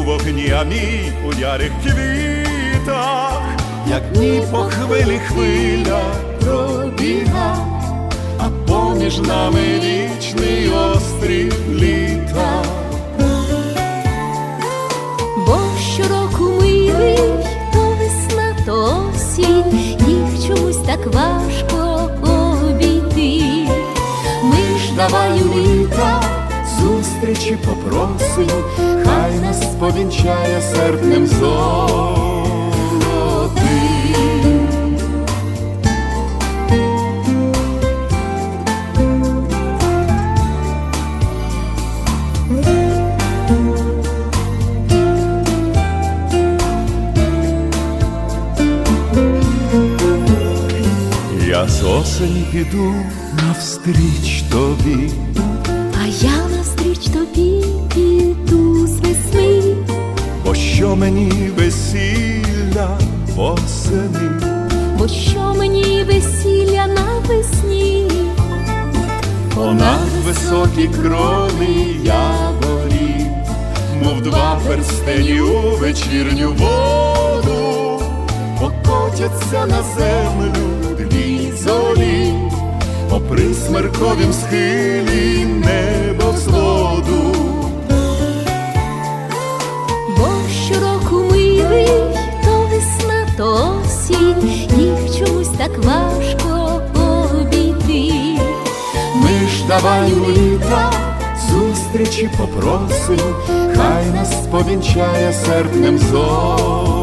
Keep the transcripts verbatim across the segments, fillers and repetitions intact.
вогні, а мій у ярих квітах, як дні по хвилі хвиля пробіга, а поміж нами вічний острів літа. Бо щороку милий, то весна, то осінь, їх чомусь так важко обійти. Ми ж давай у літа зустрічі попросим, хай нас повінчає серпнем золотим. Я з осені піду навстріч тобі, а я навстріч тобі піду з весни. бо що мені весілля восени, бо що мені весілля навесні. понад високі крони яворів, мов два перстені у вечірню воду, покотяться на землю дві зорі, попри смерковім схилі небосводу. Бо щороку милий, то весна, то осінь, їх чомусь так важко обійти. Ми ж давай у літа зустрічі попросим, хай нас повінчає серпнем золотим.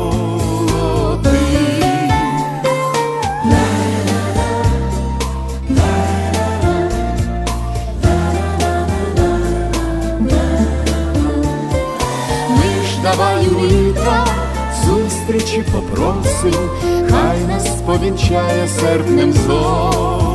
Давай у літа зустрічі попросим, хай нас повінчає серпнем золотим.